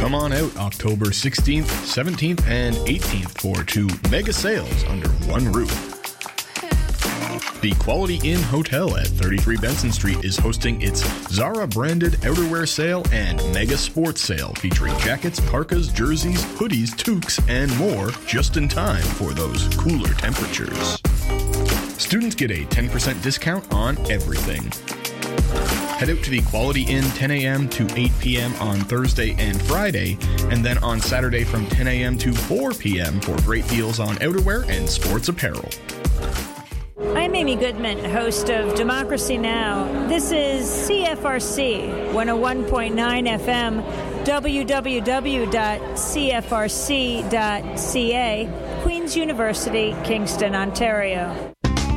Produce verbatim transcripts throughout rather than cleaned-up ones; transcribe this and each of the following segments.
Come on out October sixteenth, seventeenth, and eighteenth for two mega sales under one roof. The Quality Inn Hotel at thirty-three Benson Street is hosting its Zara-branded outerwear sale and mega sports sale featuring jackets, parkas, jerseys, hoodies, toques, and more just in time for those cooler temperatures. Students get a ten percent discount on everything. Head out to the Quality Inn ten a.m. to eight p.m. on Thursday and Friday, and then on Saturday from ten a.m. to four p.m. for great deals on outerwear and sports apparel. I'm Amy Goodman, host of Democracy Now! This is C F R C one oh one point nine F M, w w w dot c f r c dot c a, Queen's University, Kingston, Ontario.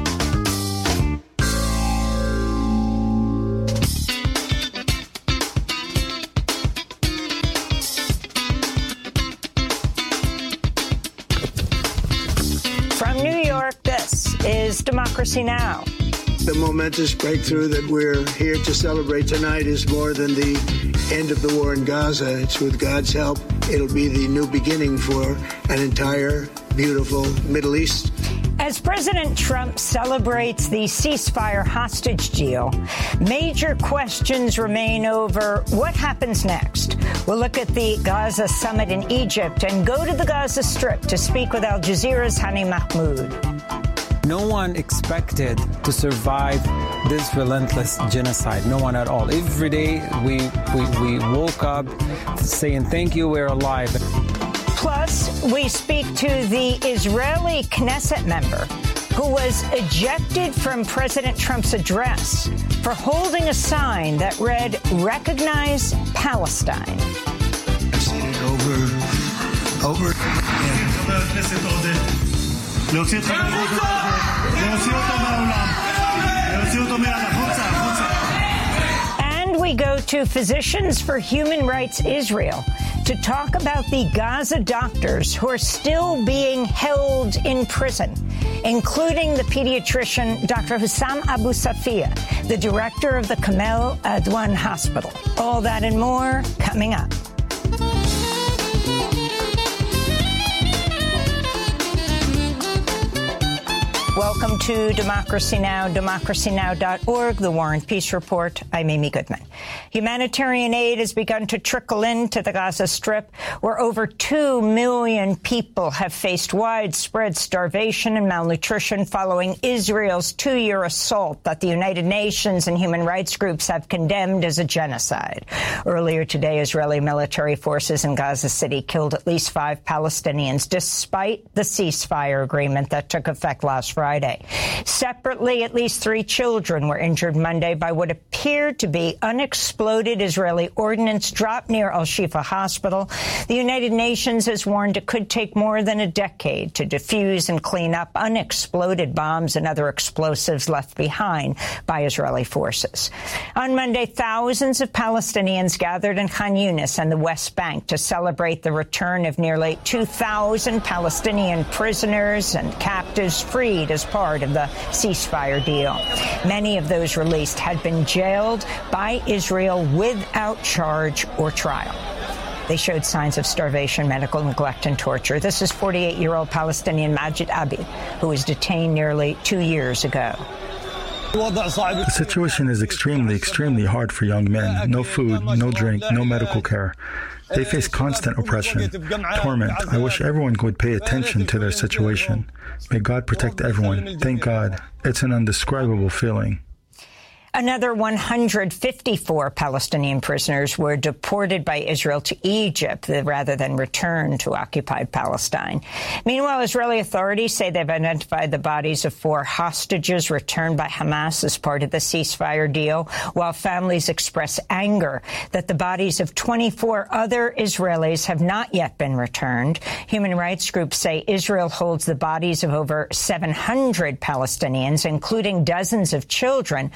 From New York, this is Democracy Now! The momentous breakthrough that we're here to celebrate tonight is more than the end of the war in Gaza. It's with God's help. It'll be the new beginning for an entire beautiful Middle East. As President Trump celebrates the ceasefire hostage deal, major questions remain over what happens next. We'll look at the Gaza summit in Egypt and go to the Gaza Strip to speak with Al Jazeera's Hani Mahmoud. No one expected to survive this relentless genocide. No one at all. Every day we, we, we woke up saying, thank you, we're alive. Plus, we speak to the Israeli Knesset member who was ejected from President Trump's address for holding a sign that read, "Recognize Palestine." I've seen it over, over And we go to Physicians for Human Rights Israel to talk about the Gaza doctors who are still being held in prison, including the pediatrician Doctor Hussam Abu Safia, the director of the Kamel Adwan Hospital. All that and more coming up. Welcome to Democracy Now!, democracy now dot org, the War and Peace Report. I'm Amy Goodman. Humanitarian aid has begun to trickle into the Gaza Strip, where over two million people have faced widespread starvation and malnutrition following Israel's two-year assault that the United Nations and human rights groups have condemned as a genocide. Earlier today, Israeli military forces in Gaza City killed at least five Palestinians, despite the ceasefire agreement that took effect last Friday. Separately, at least three children were injured Monday by what appeared to be unexploded Israeli ordnance dropped near Al-Shifa Hospital. The United Nations has warned it could take more than a decade to defuse and clean up unexploded bombs and other explosives left behind by Israeli forces. On Monday, thousands of Palestinians gathered in Khan Yunis and the West Bank to celebrate the return of nearly two thousand Palestinian prisoners and captives freed as part of the ceasefire deal. Many of those released had been jailed by Israel without charge or trial. They showed signs of starvation, medical neglect, and torture. This is forty-eight-year-old Palestinian Majid Abi, who was detained nearly two years ago. The situation is extremely, extremely hard for young men. No food, no drink, no medical care. They face constant oppression, torment. I wish everyone would pay attention to their situation. May God protect everyone. Thank God. It's an indescribable feeling. Another one hundred fifty-four Palestinian prisoners were deported by Israel to Egypt rather than returned to occupied Palestine. Meanwhile, Israeli authorities say they've identified the bodies of four hostages returned by Hamas as part of the ceasefire deal, while families express anger that the bodies of twenty-four other Israelis have not yet been returned. Human rights groups say Israel holds the bodies of over seven hundred Palestinians, including dozens of children, who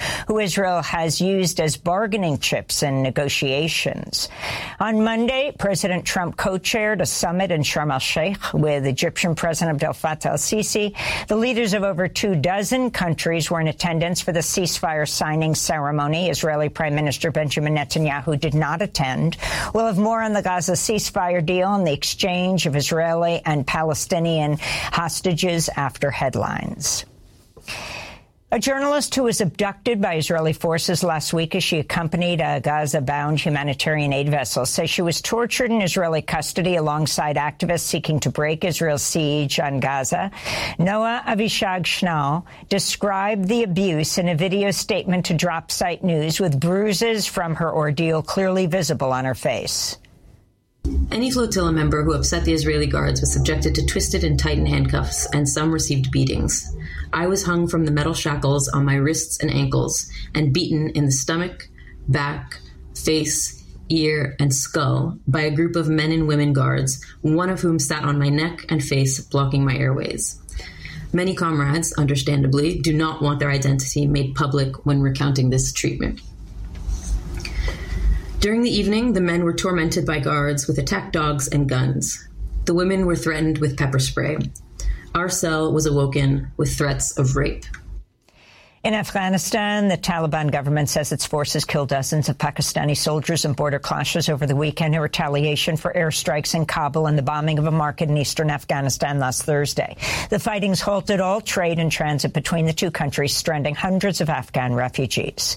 Israel has used as bargaining chips in negotiations. On Monday, President Trump co-chaired a summit in Sharm el-Sheikh with Egyptian President Abdel Fattah el-Sisi. The leaders of over two dozen countries were in attendance for the ceasefire signing ceremony. Israeli Prime Minister Benjamin Netanyahu did not attend. We'll have more on the Gaza ceasefire deal and the exchange of Israeli and Palestinian hostages after headlines. A journalist who was abducted by Israeli forces last week as she accompanied a Gaza-bound humanitarian aid vessel says she was tortured in Israeli custody alongside activists seeking to break Israel's siege on Gaza. Noah Avishag Schnall described the abuse in a video statement to Drop Site News with bruises from her ordeal clearly visible on her face. Any flotilla member who upset the Israeli guards was subjected to twisted and tightened handcuffs, and some received beatings. I was hung from the metal shackles on my wrists and ankles and beaten in the stomach, back, face, ear, and skull by a group of men and women guards, one of whom sat on my neck and face, blocking my airways. Many comrades, understandably, do not want their identity made public when recounting this treatment. During the evening, the men were tormented by guards with attack dogs and guns. The women were threatened with pepper spray. Our cell was awoken with threats of rape. In Afghanistan, the Taliban government says its forces killed dozens of Pakistani soldiers in border clashes over the weekend in retaliation for airstrikes in Kabul and the bombing of a market in eastern Afghanistan last Thursday. The fighting's halted all trade and transit between the two countries, stranding hundreds of Afghan refugees.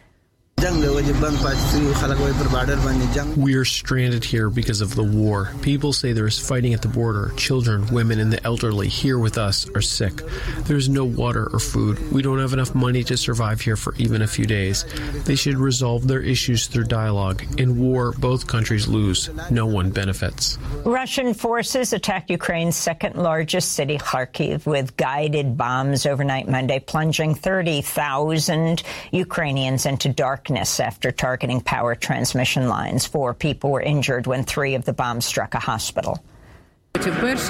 We are stranded here because of the war. People say there is fighting at the border. Children, women, and the elderly here with us are sick. There is no water or food. We don't have enough money to survive here for even a few days. They should resolve their issues through dialogue. In war, both countries lose. No one benefits. Russian forces attacked Ukraine's second-largest city, Kharkiv, with guided bombs overnight Monday, plunging thirty thousand Ukrainians into darkness after targeting power transmission lines. Four people were injured when three of the bombs struck a hospital. The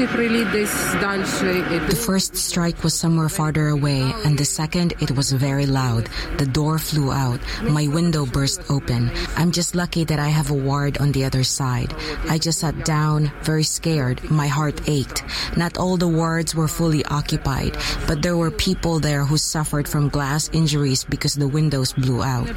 first strike was somewhere farther away, and the second, it was very loud. The door flew out. My window burst open. I'm just lucky that I have a ward on the other side. I just sat down, very scared. My heart ached. Not all the wards were fully occupied, but there were people there who suffered from glass injuries because the windows blew out.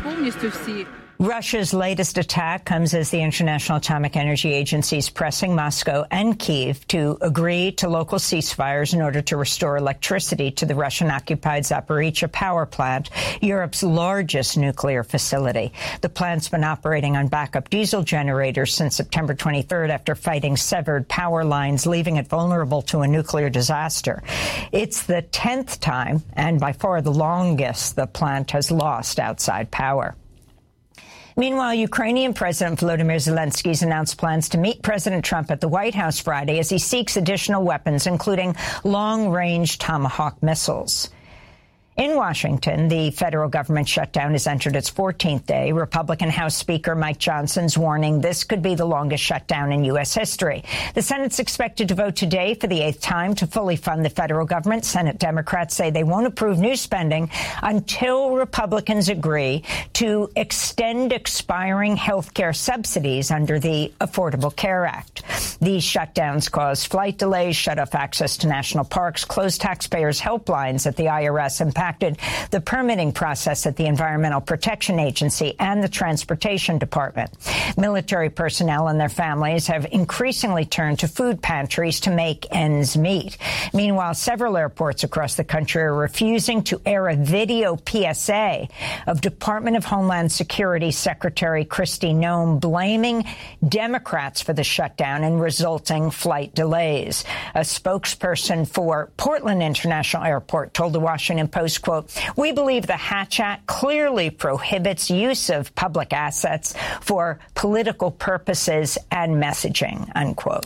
Russia's latest attack comes as the International Atomic Energy Agency is pressing Moscow and Kyiv to agree to local ceasefires in order to restore electricity to the Russian-occupied Zaporizhzhia power plant, Europe's largest nuclear facility. The plant's been operating on backup diesel generators since September twenty-third after fighting severed power lines, leaving it vulnerable to a nuclear disaster. It's the tenth time, and by far the longest, the plant has lost outside power. Meanwhile, Ukrainian President Volodymyr Zelensky's announced plans to meet President Trump at the White House Friday as he seeks additional weapons, including long-range Tomahawk missiles. In Washington, the federal government shutdown has entered its fourteenth day. Republican House Speaker Mike Johnson's warning this could be the longest shutdown in U S history. The Senate's expected to vote today for the eighth time to fully fund the federal government. Senate Democrats say they won't approve new spending until Republicans agree to extend expiring health care subsidies under the Affordable Care Act. These shutdowns cause flight delays, shut off access to national parks, closed taxpayers' helplines at the I R S, and the permitting process at the Environmental Protection Agency and the Transportation Department. Military personnel and their families have increasingly turned to food pantries to make ends meet. Meanwhile, several airports across the country are refusing to air a video P S A of Department of Homeland Security Secretary Kristi Noem blaming Democrats for the shutdown and resulting flight delays. A spokesperson for Portland International Airport told the Washington Post, quote, "We believe the Hatch Act clearly prohibits use of public assets for political purposes and messaging," unquote.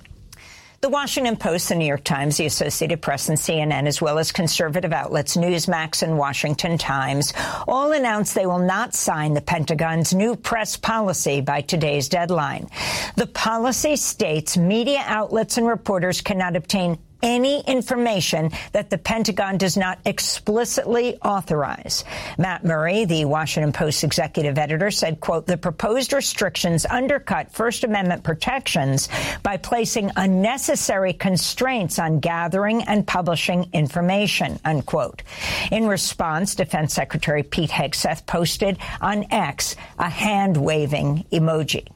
The Washington Post, the New York Times, the Associated Press, and C N N, as well as conservative outlets Newsmax and Washington Times, all announced they will not sign the Pentagon's new press policy by today's deadline. The policy states media outlets and reporters cannot obtain any information that the Pentagon does not explicitly authorize. Matt Murray, the Washington Post executive editor, said, quote, the proposed restrictions undercut First Amendment protections by placing unnecessary constraints on gathering and publishing information, unquote. In response, Defense Secretary Pete Hegseth posted on X a hand-waving emoji.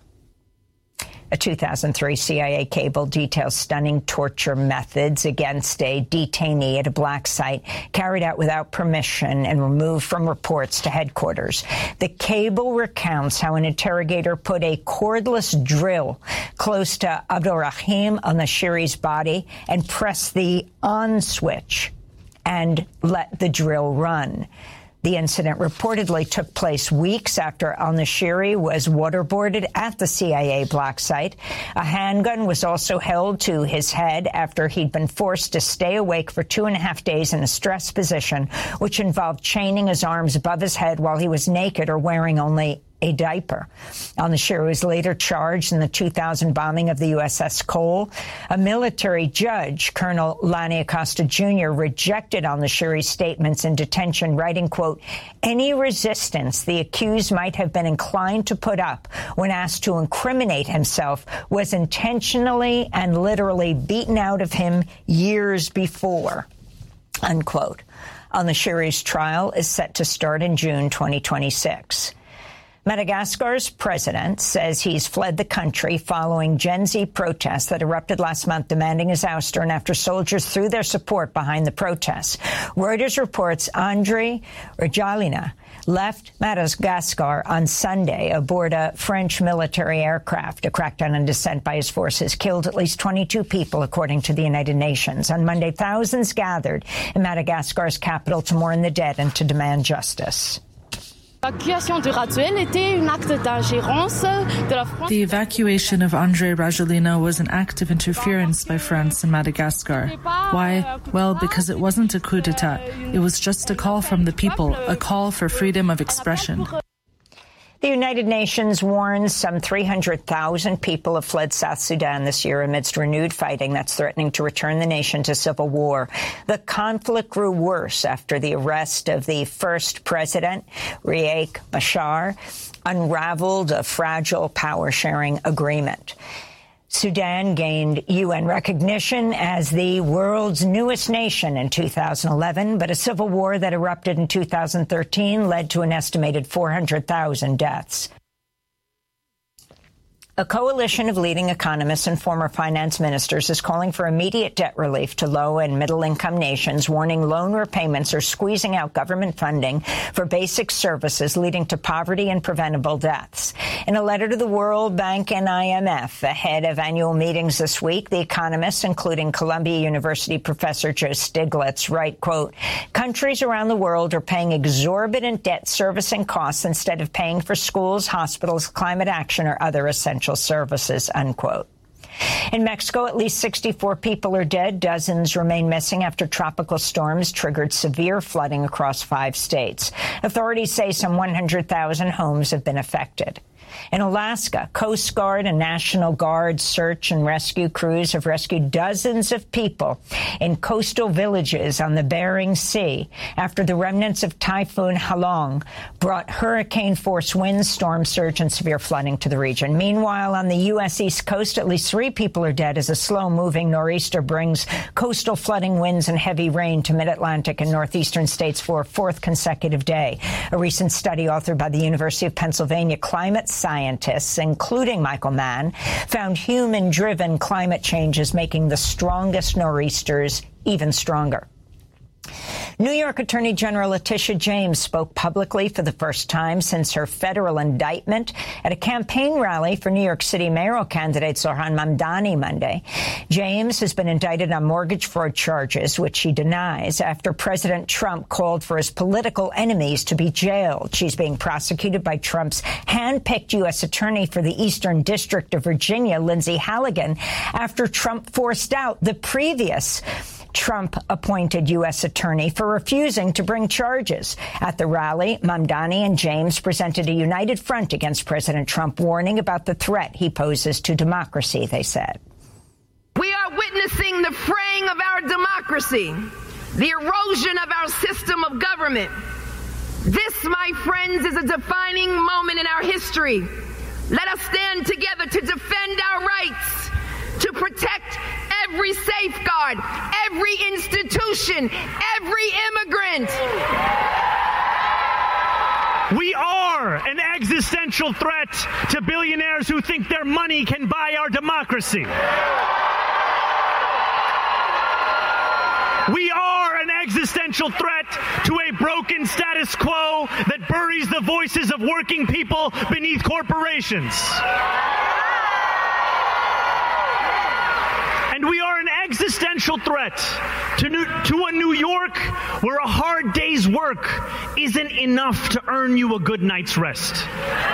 A two thousand three C I A cable details stunning torture methods against a detainee at a black site carried out without permission and removed from reports to headquarters. The cable recounts how an interrogator put a cordless drill close to Abdulrahim al-Nashiri's body and pressed the on switch and let the drill run. The incident reportedly took place weeks after al-Nashiri was waterboarded at the C I A black site. A handgun was also held to his head after he'd been forced to stay awake for two and a half days in a stressed position, which involved chaining his arms above his head while he was naked or wearing only a diaper. Al-Nashiri was later charged in the two thousand bombing of the U S S Cole. A military judge, Colonel Lani Acosta Junior, rejected al-Nashiri's statements in detention, writing, quote, any resistance the accused might have been inclined to put up when asked to incriminate himself was intentionally and literally beaten out of him years before, unquote. Al-Nashiri's trial is set to start in June twenty twenty-six. Madagascar's president says he's fled the country following Gen Z protests that erupted last month demanding his ouster and after soldiers threw their support behind the protests. Reuters reports André Rajoelina left Madagascar on Sunday aboard a French military aircraft. A crackdown on dissent by his forces killed at least twenty-two people, according to the United Nations. On Monday, thousands gathered in Madagascar's capital to mourn the dead and to demand justice. The evacuation of André Rajoelina was an act of interference by France in Madagascar. Why? Well, because it wasn't a coup d'etat. It was just a call from the people, a call for freedom of expression. The United Nations warns some three hundred thousand people have fled South Sudan this year amidst renewed fighting that's threatening to return the nation to civil war. The conflict grew worse after the arrest of the first president, Riek Machar, unraveled a fragile power-sharing agreement. Sudan gained U N recognition as the world's newest nation in two thousand eleven, but a civil war that erupted in two thousand thirteen led to an estimated four hundred thousand deaths. A coalition of leading economists and former finance ministers is calling for immediate debt relief to low- and middle-income nations, warning loan repayments are squeezing out government funding for basic services, leading to poverty and preventable deaths. In a letter to the World Bank and I M F ahead of annual meetings this week, the economists, including Columbia University professor Joe Stiglitz, write, quote, countries around the world are paying exorbitant debt servicing costs instead of paying for schools, hospitals, climate action, or other essential services, unquote. In Mexico, at least sixty-four people are dead. Dozens remain missing after tropical storms triggered severe flooding across five states. Authorities say some one hundred thousand homes have been affected. In Alaska, Coast Guard and National Guard search and rescue crews have rescued dozens of people in coastal villages on the Bering Sea after the remnants of Typhoon Halong brought hurricane-force winds, storm surge, and severe flooding to the region. Meanwhile, on the U S East Coast, at least three people are dead as a slow-moving nor'easter brings coastal flooding winds and heavy rain to mid-Atlantic and northeastern states for a fourth consecutive day. A recent study authored by the University of Pennsylvania climate scientists, including Michael Mann, found human-driven climate change is making the strongest nor'easters even stronger. New York Attorney General Letitia James spoke publicly for the first time since her federal indictment at a campaign rally for New York City mayoral candidate Zohran Mamdani Monday. James has been indicted on mortgage fraud charges, which she denies, after President Trump called for his political enemies to be jailed. She's being prosecuted by Trump's hand-picked U S attorney for the Eastern District of Virginia, Lindsay Halligan, after Trump forced out the previous Trump-appointed U S attorney for refusing to bring charges. At the rally, Mamdani and James presented a united front against President Trump, warning about the threat he poses to democracy, they said. We are witnessing the fraying of our democracy, the erosion of our system of government. This, my friends, is a defining moment in our history. Let us stand together to defend our rights, to protect every safeguard, every institution, every immigrant. We are an existential threat to billionaires who think their money can buy our democracy. We are an existential threat to a broken status quo that buries the voices of working people beneath corporations. And we are an existential threat to, New, to a New York where a hard day's work isn't enough to earn you a good night's rest.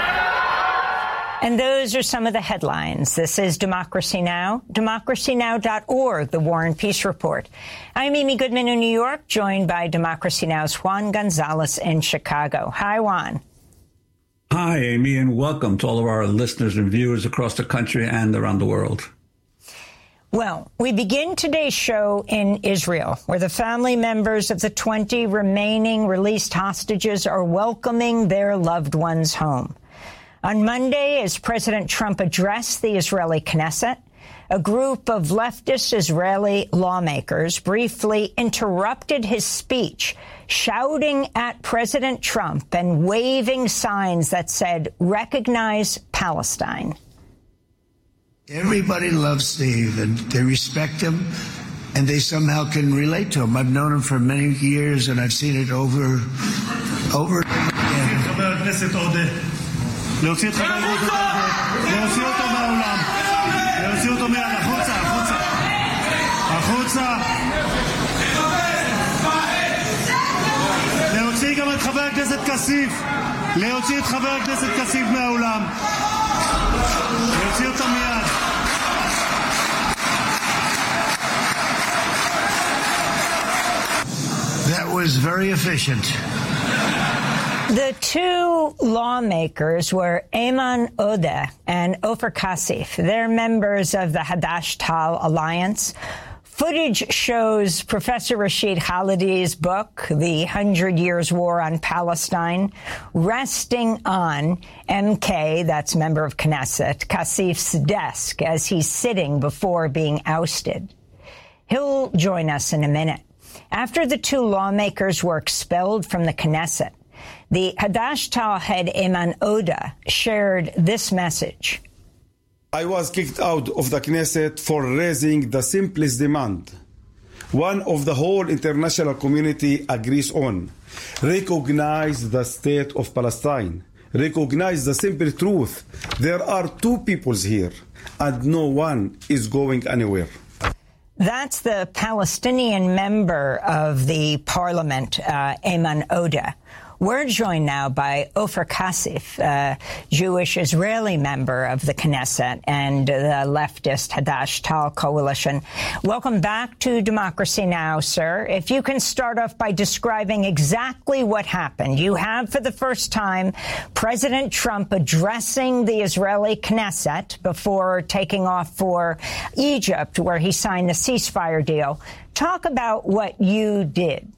And those are some of the headlines. This is Democracy Now!, democracy now dot org, the War and Peace Report. I'm Amy Goodman in New York, joined by Democracy Now!'s Juan Gonzalez in Chicago. Hi, Juan. Hi, Amy, and welcome to all of our listeners and viewers across the country and around the world. Well, we begin today's show in Israel, where the family members of the twenty remaining released hostages are welcoming their loved ones home. On Monday, as President Trump addressed the Israeli Knesset, a group of leftist Israeli lawmakers briefly interrupted his speech, shouting at President Trump and waving signs that said, "Recognize Palestine." Everybody loves Steve, and they respect him, and they somehow can relate to him. I've known him for many years, and I've seen it over, over again. להוציא את חבר הכנסת הזה, להוציא אותו מהאולם, להוציא אותו מיד, החוצה, החוצה, החוצה, להוציא גם את חבר הכנסת כסיף, להוציא את חבר הכנסת כסיף מהאולם, להוציא אותו מיד. That was very efficient. The two lawmakers were Ayman Odeh and Ofer Kasif. They're members of the Hadash-Tal Alliance. Footage shows Professor Rashid Khalidi's book, The Hundred Years War on Palestine, resting on M K, that's member of Knesset, Kasif's desk as he's sitting before being ousted. He'll join us in a minute. After the two lawmakers were expelled from the Knesset, the Hadash-Tal head Ayman Odeh shared this message. I was kicked out of the Knesset for raising the simplest demand, one of the whole international community agrees on. Recognize the state of Palestine. Recognize the simple truth. There are two peoples here, and no one is going anywhere. That's the Palestinian member of the parliament, uh, Ayman Odeh. We're joined now by Ofer Kasif, a Jewish Israeli member of the Knesset and the leftist Hadash-Tal coalition. Welcome back to Democracy Now!, sir. If you can start off by describing exactly what happened. You have, for the first time, President Trump addressing the Israeli Knesset before taking off for Egypt, where he signed a ceasefire deal. Talk about what you did.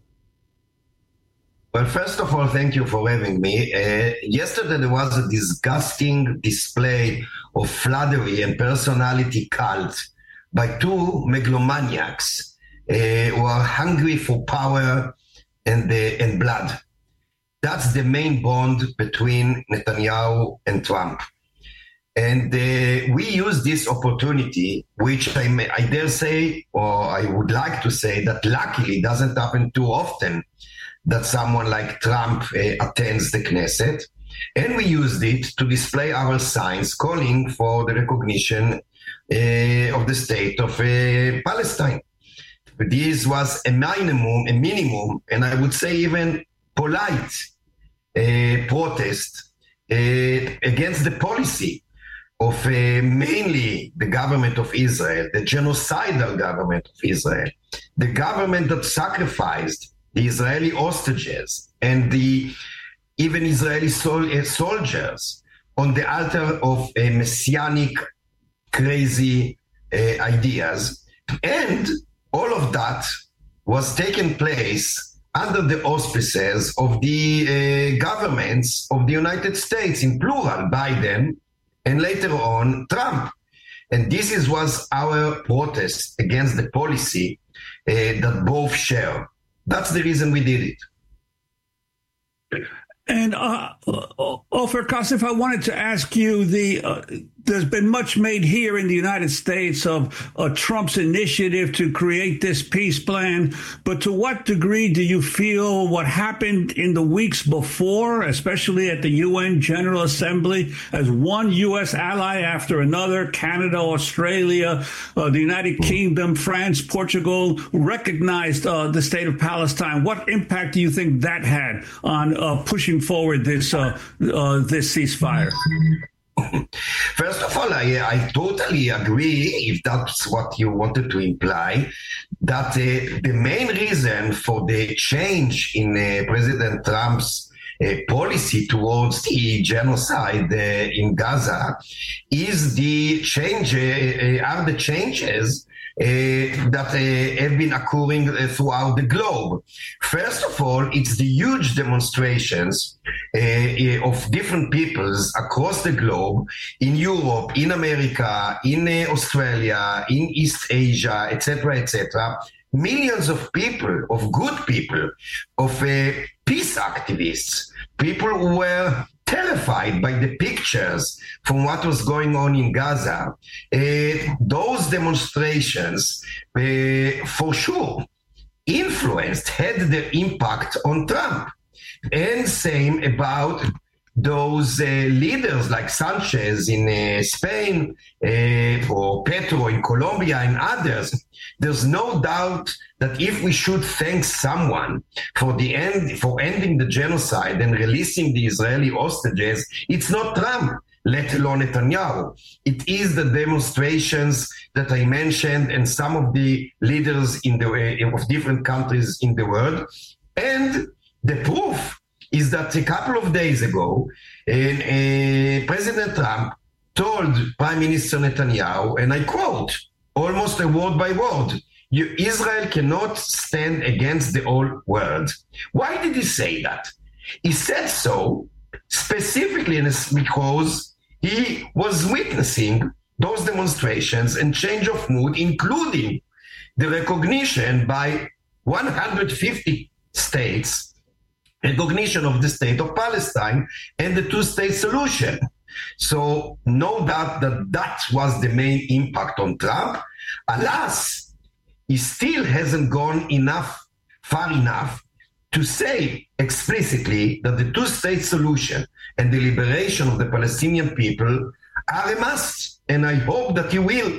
Well, first of all, thank you for having me. Uh, yesterday, there was a disgusting display of flattery and personality cult by two megalomaniacs uh, who are hungry for power and, uh, and blood. That's the main bond between Netanyahu and Trump. And uh, we use this opportunity, which I, may, I dare say, or I would like to say, that luckily doesn't happen too often, that someone like Trump uh, attends the Knesset. And we used it to display our signs calling for the recognition uh, of the state of uh, Palestine. This was a minimum, a minimum, and I would say even polite uh, protest uh, against the policy of uh, mainly the government of Israel, the genocidal government of Israel, the government that sacrificed the Israeli hostages and the even Israeli sol- uh, soldiers on the altar of uh, messianic, crazy uh, ideas, and all of that was taking place under the auspices of the uh, governments of the United States, in plural, Biden, and later on, Trump. And this is, was our protest against the policy uh, that both share. That's the reason we did it. And uh, Ofer Kasif, I wanted to ask you, the uh, there's been much made here in the United States of uh, Trump's initiative to create this peace plan, but to what degree do you feel what happened in the weeks before, especially at the U N General Assembly, as one U S ally after another, Canada, Australia, uh, the United Kingdom, France, Portugal, recognized uh, the state of Palestine? What impact do you think that had on uh, pushing forward this uh, uh, this ceasefire? First of all, I, I totally agree, if that's what you wanted to imply, that uh, the main reason for the change in uh, President Trump's uh, policy towards the genocide uh, in Gaza is the change, uh, are the changes Uh, that uh, have been occurring uh, throughout the globe. First of all, it's the huge demonstrations uh, uh, of different peoples across the globe, in Europe, in America, in uh, Australia, in East Asia, et cetera, et cetera. Millions of people, of good people, of uh, peace activists, people who were terrified by the pictures from what was going on in Gaza. Uh, those demonstrations, uh, for sure, influenced, had their impact on Trump. And same about those uh, leaders like Sanchez in uh, Spain, uh, or Petro in Colombia, and others. There's no doubt that if we should thank someone for the end, for ending the genocide and releasing the Israeli hostages, it's not Trump, let alone Netanyahu. It is the demonstrations that I mentioned and some of the leaders in the of different countries in the world. And the proof is that a couple of days ago, uh, uh, President Trump told Prime Minister Netanyahu, and I quote, almost a word by word, you, Israel cannot stand against the whole world. Why did he say that? He said so specifically because he was witnessing those demonstrations and change of mood, including the recognition by one hundred fifty states, recognition of the state of Palestine and the two-state solution. So no doubt that that was the main impact on Trump. Alas, he still hasn't gone enough, far enough to say explicitly that the two-state solution and the liberation of the Palestinian people are a must. And I hope that he will.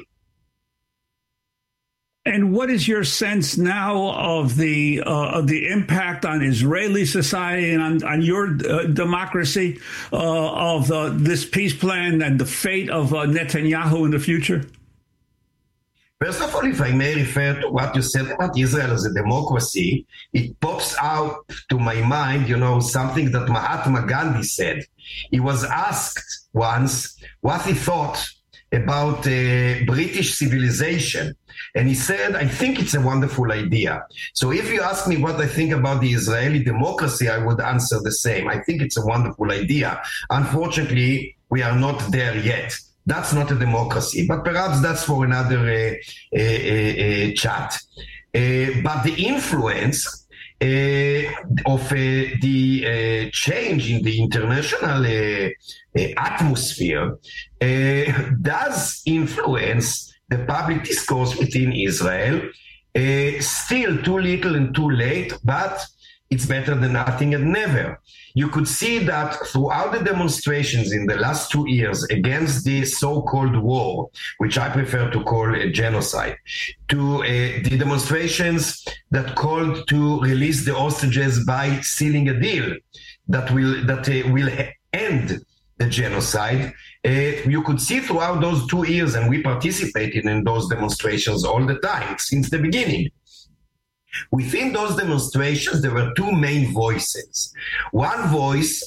And what is your sense now of the uh, of the impact on Israeli society and on, on your uh, democracy uh, of uh, this peace plan and the fate of uh, Netanyahu in the future? First of all, if I may refer to what you said about Israel as a democracy, it pops out to my mind, you know, something that Mahatma Gandhi said. He was asked once what he thought about uh, British civilization. And he said, I think it's a wonderful idea. So if you ask me what I think about the Israeli democracy, I would answer the same. I think it's a wonderful idea. Unfortunately, we are not there yet. That's not a democracy, but perhaps that's for another uh, uh, uh, chat. Uh, but the influence uh, of uh, the uh, change in the international uh, uh, atmosphere uh, does influence the public discourse within Israel. Uh, still too little and too late, but it's better than nothing and never. You could see that throughout the demonstrations in the last two years against the so-called war, which I prefer to call a genocide, to uh, the demonstrations that called to release the hostages by sealing a deal that will that uh, will end the genocide. Uh, you could see throughout those two years, and we participated in those demonstrations all the time since the beginning. Within those demonstrations, there were two main voices. One voice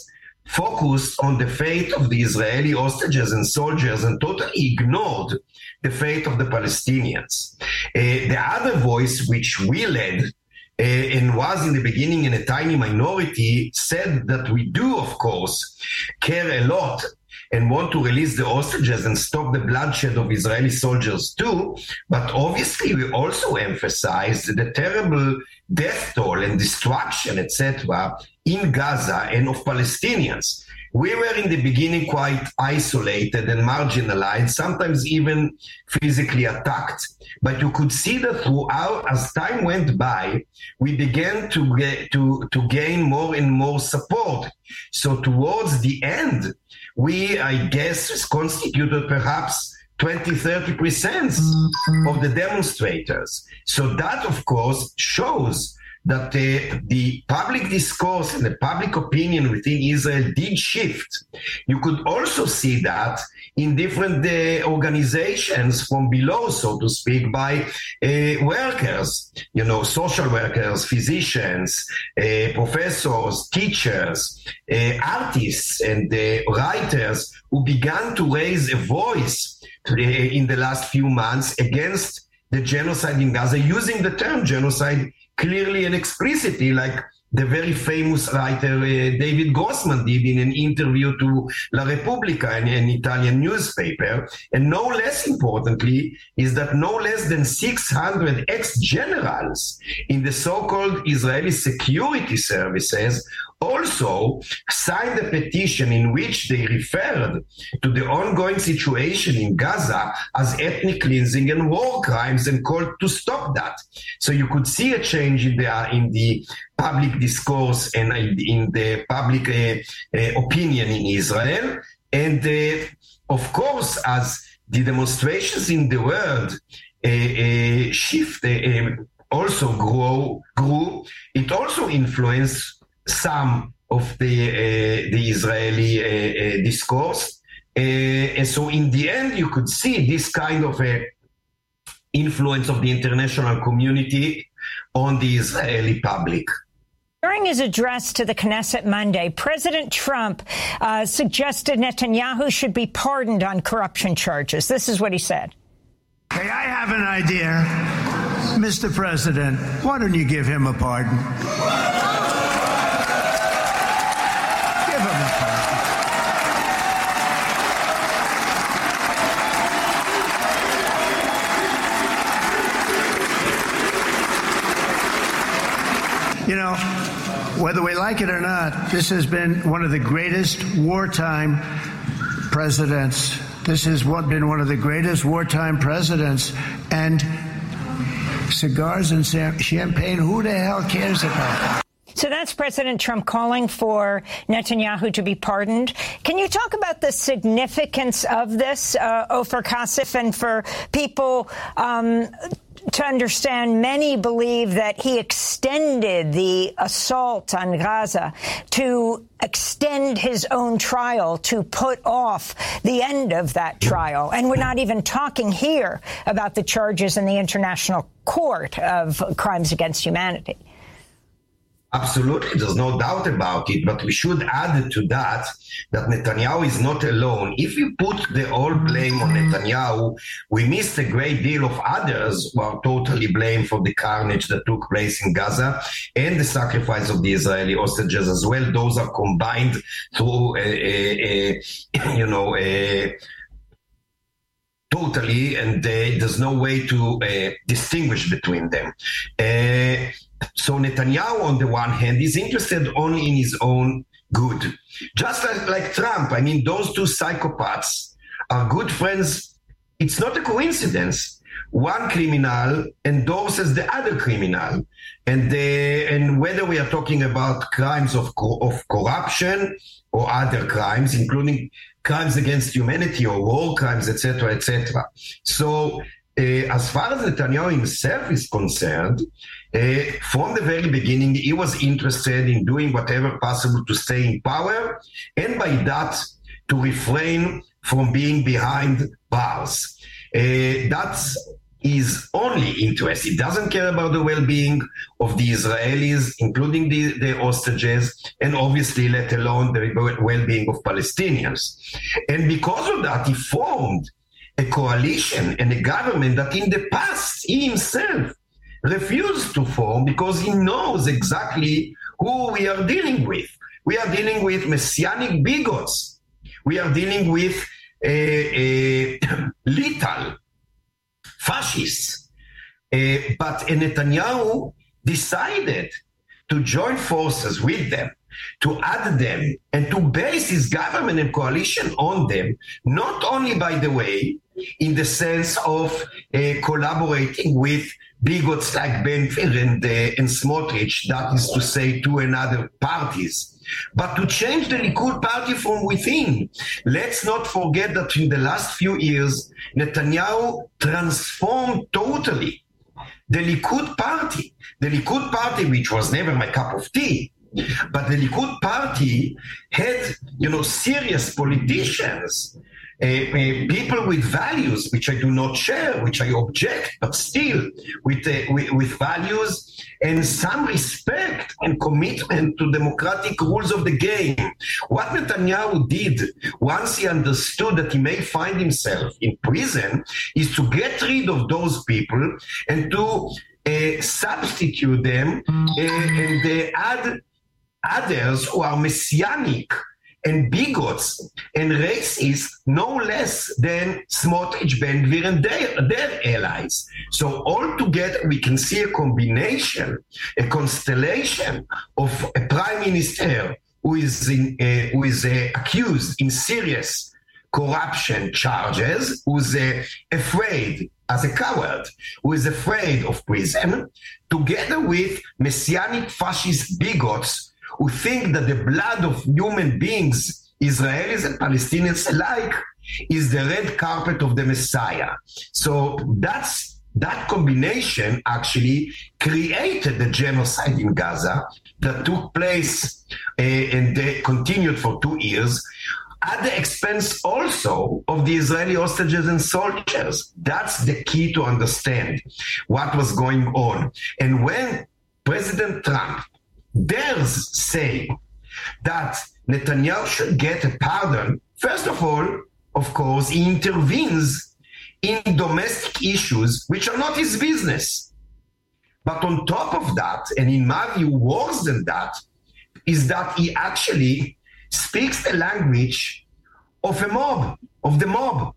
focused on the fate of the Israeli hostages and soldiers and totally ignored the fate of the Palestinians. Uh, the other voice, which we led, uh, and was in the beginning in a tiny minority, said that we do, of course, care a lot and want to release the hostages and stop the bloodshed of Israeli soldiers too. But obviously, we also emphasized the terrible death toll and destruction, et cetera, in Gaza and of Palestinians. We were in the beginning quite isolated and marginalized, sometimes even physically attacked. But you could see that throughout, as time went by, we began to get to, to gain more and more support. So towards the end, we, I guess, constituted perhaps twenty, thirty percent of the demonstrators. So that, of course, shows that uh, the public discourse and the public opinion within Israel did shift. You could also see that in different uh, organizations from below, so to speak, by uh, workers, you know, social workers, physicians, uh, professors, teachers, uh, artists, and uh, writers who began to raise a voice uh, in the last few months against the genocide in Gaza, using the term genocide clearly and explicitly, like the very famous writer uh, David Grossman did in an interview to La Repubblica, an, an Italian newspaper. And no less importantly is that no less than six hundred ex-generals in the so-called Israeli security services also signed a petition in which they referred to the ongoing situation in Gaza as ethnic cleansing and war crimes and called to stop that. So you could see a change in the, in the public discourse and in the public uh, uh, opinion in Israel. And uh, of course, as the demonstrations in the world uh, uh, shift, uh, uh, also grow, grew, it also influenced some of the uh, the Israeli uh, uh, discourse, uh, and so in the end, you could see this kind of a influence of the international community on the Israeli public. During his address to the Knesset Monday, President Trump uh, suggested Netanyahu should be pardoned on corruption charges. This is what he said. Hey, I have an idea, Mister President. Why don't you give him a pardon? You know, whether we like it or not, this has been one of the greatest wartime presidents. This has been one of the greatest wartime presidents. And cigars and champagne, who the hell cares about that? So that's President Trump calling for Netanyahu to be pardoned. Can you talk about the significance of this, uh, Ofer Kasif, and for people um, to understand, many believe that he extended the assault on Gaza to extend his own trial, to put off the end of that trial. And we're not even talking here about the charges in the International Court of Crimes Against Humanity. Absolutely, there's no doubt about it, but we should add to that that Netanyahu is not alone. If we put the whole blame on Netanyahu, we missed a great deal of others who are totally blamed for the carnage that took place in Gaza and the sacrifice of the Israeli hostages as well. Those are combined through, a, a, a, you know, a, totally, and uh, there's no way to uh, distinguish between them. Uh, So Netanyahu, on the one hand, is interested only in his own good. Just like, like Trump. I mean, those two psychopaths are good friends. It's not a coincidence. One criminal endorses the other criminal. And they, and whether we are talking about crimes of, co- of corruption or other crimes, including crimes against humanity or war crimes, et cetera, et cetera. So uh, as far as Netanyahu himself is concerned, Uh, from the very beginning, he was interested in doing whatever possible to stay in power, and by that, to refrain from being behind bars. Uh, that's his only interest. He doesn't care about the well-being of the Israelis, including the, the hostages, and obviously let alone the well-being of Palestinians. And because of that, he formed a coalition and a government that in the past he himself refused to form because he knows exactly who we are dealing with. We are dealing with messianic bigots. We are dealing with a, a lethal fascists. Uh, but Netanyahu decided to join forces with them, to add them, and to base his government and coalition on them, not only, by the way, in the sense of uh, collaborating with bigots like Ben Gvir and, uh, and Smotrich, that is to say, two and other parties, but to change the Likud party from within. Let's not forget that in the last few years, Netanyahu transformed totally the Likud party. The Likud party, which was never my cup of tea, but the Likud party had, you know, serious politicians, uh, uh, people with values, which I do not share, which I object, but still with, uh, with, with values and some respect and commitment to democratic rules of the game. What Netanyahu did once he understood that he may find himself in prison is to get rid of those people and to uh, substitute them uh, and uh, add others who are messianic and bigots and racists no less than Smotrich, Ben Gvir, and their, their allies. So altogether we can see a combination, a constellation of a prime minister who is, in, uh, who is uh, accused in serious corruption charges, who's uh, afraid as a coward, who is afraid of prison, together with messianic fascist bigots who think that the blood of human beings, Israelis and Palestinians alike, is the red carpet of the Messiah. So that's that combination actually created the genocide in Gaza that took place uh, and they continued for two years at the expense also of the Israeli hostages and soldiers. That's the key to understand what was going on. And when President Trump dares say that Netanyahu should get a pardon, first of all, of course, he intervenes in domestic issues which are not his business. But on top of that, and in my view worse than that, is that he actually speaks the language of a mob, of the mob.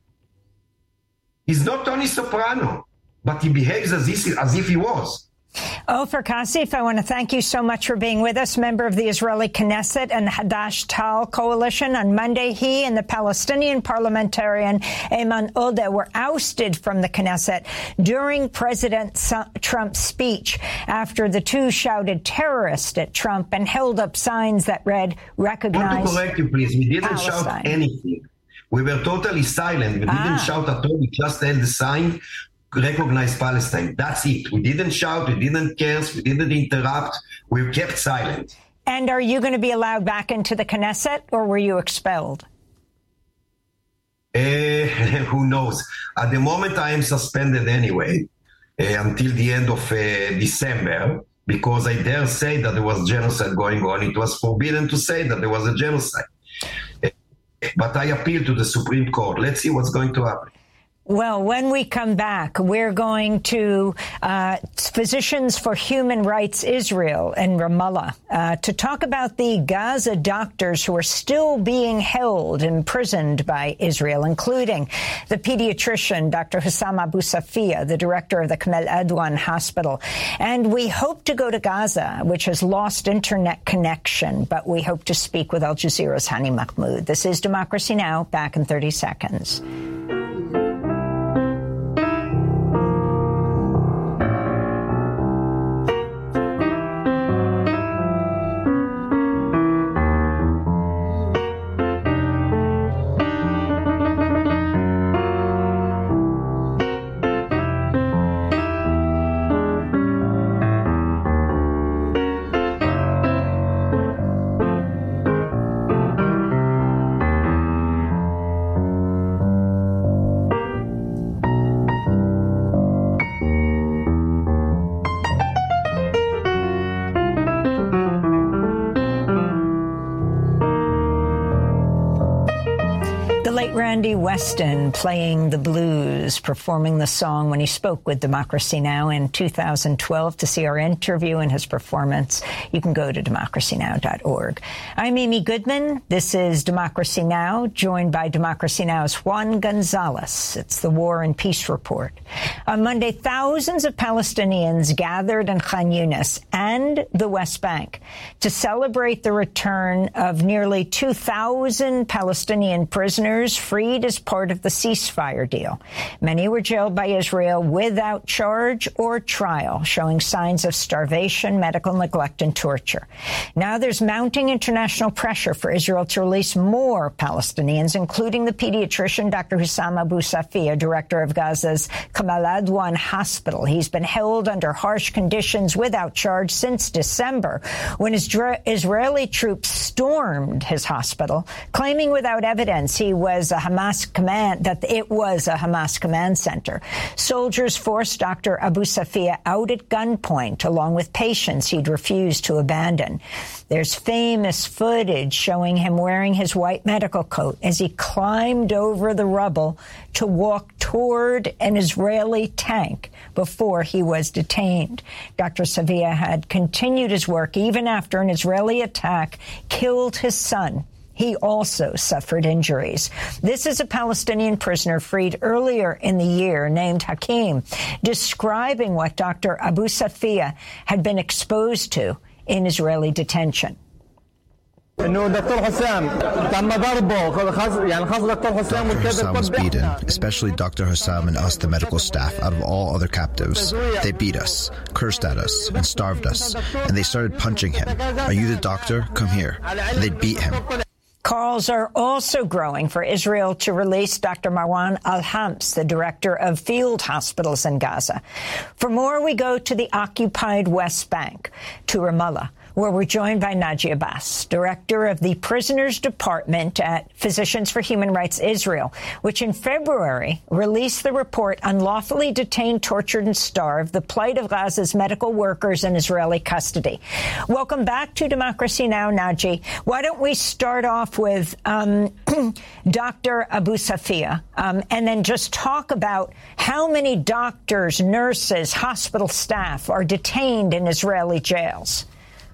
He's not Tony Soprano, but he behaves as if, as if he was. Ofer Kasif, I want to thank you so much for being with us, member of the Israeli Knesset and Hadash Tal coalition. On Monday, he and the Palestinian parliamentarian Ayman Odeh were ousted from the Knesset during President Trump's speech after the two shouted terrorist at Trump and held up signs that read, recognize I want to correct you, please. We didn't Palestine. shout anything. We were totally silent. We ah. didn't shout at all. We just held the sign, recognize Palestine. That's it. We didn't shout, we didn't curse, we didn't interrupt. We kept silent. And are you going to be allowed back into the Knesset, or were you expelled? Uh, who knows? At the moment, I am suspended anyway, uh, until the end of uh, December, because I dare say that there was genocide going on. It was forbidden to say that there was a genocide. Uh, but I appeal to the Supreme Court. Let's see what's going to happen. Well, when we come back, we're going to uh, Physicians for Human Rights Israel in Ramallah uh, to talk about the Gaza doctors who are still being held, imprisoned by Israel, including the pediatrician, Doctor Hussam Abu Safiya, the director of the Kamel Adwan Hospital. And we hope to go to Gaza, which has lost internet connection, but we hope to speak with Al Jazeera's Hani Mahmoud. This is Democracy Now!, back in thirty seconds. late Randy Weston playing the blues, performing the song when he spoke with Democracy Now! In two thousand twelve. To see our interview and his performance, you can go to democracy now dot org. I'm Amy Goodman. This is Democracy Now!, joined by Democracy Now!'s Juan Gonzalez. It's the War and Peace Report. On Monday, thousands of Palestinians gathered in Khan Yunis and the West Bank to celebrate the return of nearly two thousand Palestinian prisoners freed as part of the ceasefire deal. Many were jailed by Israel without charge or trial, showing signs of starvation, medical neglect, and torture. Now there's mounting international pressure for Israel to release more Palestinians, including the pediatrician Doctor Hussam Abu Safia, director of Gaza's Kamal Adwan Hospital. He's been held under harsh conditions without charge since December, when Israeli troops stormed his hospital, claiming without evidence he was a Hamas command, that it was a Hamas command center. Soldiers forced Doctor Abu Safia out at gunpoint, along with patients he'd refused to abandon. There's famous footage showing him wearing his white medical coat as he climbed over the rubble to walk toward an Israeli tank before he was detained. Doctor Safia had continued his work even after an Israeli attack killed his son. He also suffered injuries. This is a Palestinian prisoner freed earlier in the year named Hakim, describing what Doctor Abu Safia had been exposed to in Israeli detention. Doctor Hussam was beaten, especially Doctor Hussam and us, the medical staff, out of all other captives. They beat us, cursed at us, and starved us, and they started punching him. Are you the doctor? Come here. And they'd beat him. Calls are also growing for Israel to release Doctor Marwan Al-Hams, the director of field hospitals in Gaza. For more, we go to the occupied West Bank, to Ramallah, where we're joined by Naji Abbas, director of the Prisoners Department at Physicians for Human Rights Israel, which in February released the report Unlawfully Detained, Tortured, and Starved, the Plight of Gaza's Medical Workers in Israeli Custody. Welcome back to Democracy Now!, Naji. Why don't we start off with um, Doctor Abu Safia, um, and then just talk about how many doctors, nurses, hospital staff are detained in Israeli jails?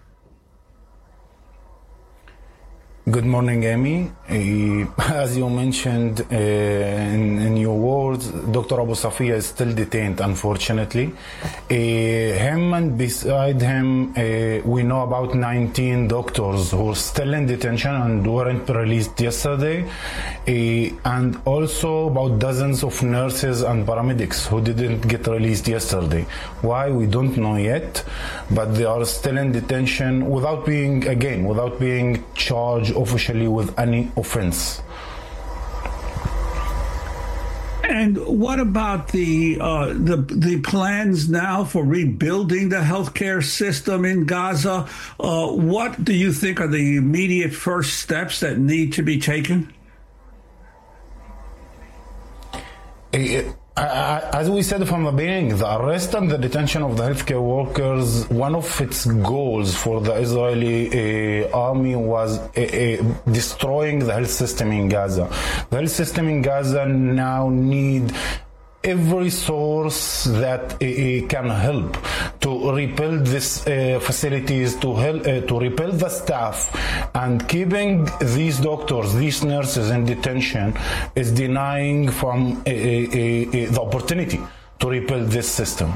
Good morning, Amy. Uh, as you mentioned uh, in, in your words, Doctor Abu Safia is still detained, unfortunately. Uh, him and beside him, uh, we know about nineteen doctors who are still in detention and weren't released yesterday, uh, and also about dozens of nurses and paramedics who didn't get released yesterday. Why, we don't know yet, but they are still in detention without being, again, without being charged officially with any offense. And what about the uh, the the plans now for rebuilding the healthcare system in Gaza? Uh, what do you think are the immediate first steps that need to be taken? It, As we said from the beginning, the arrest and the detention of the healthcare workers, one of its goals for the Israeli uh, army was uh, uh, destroying the health system in Gaza. The health system in Gaza now need every source that uh, can help to rebuild these uh, facilities, to help uh, to rebuild the staff, and keeping these doctors, these nurses in detention is denying from uh, uh, uh, the opportunity to rebuild this system.